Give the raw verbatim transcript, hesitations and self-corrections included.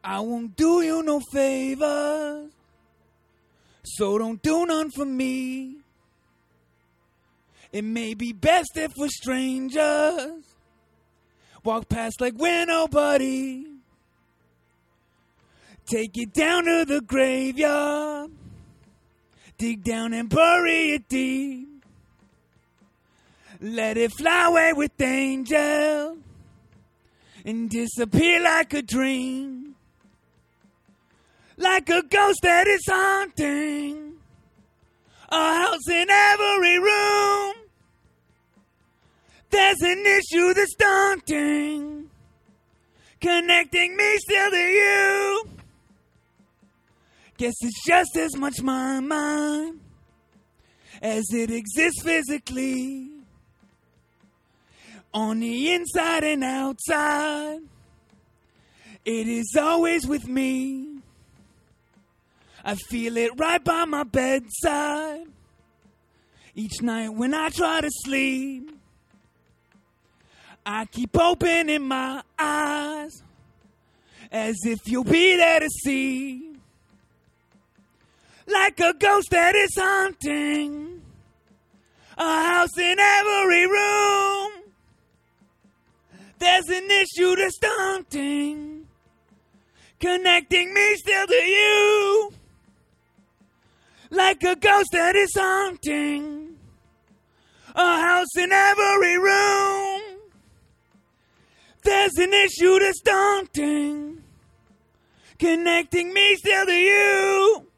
I won't do you no favors, so don't do none for me. It may be best if we're strangers, walk past like we're nobody. Take it down to the graveyard, dig down and bury it deep. Let it fly away with angels and disappear like a dream. Like a ghost that is haunting a house in every room. There's an issue that's daunting, connecting me still to you. Guess it's just as much my mind as it exists physically. On the inside and outside, it is always with me. I feel it right by my bedside each night when I try to sleep. I keep opening my eyes as if you'll be there to see. Like a ghost that is haunting a house in every room. There's an issue that's daunting, connecting me still to you. Like a ghost that is haunting a house in every room. There's an issue that's daunting, connecting me still to you.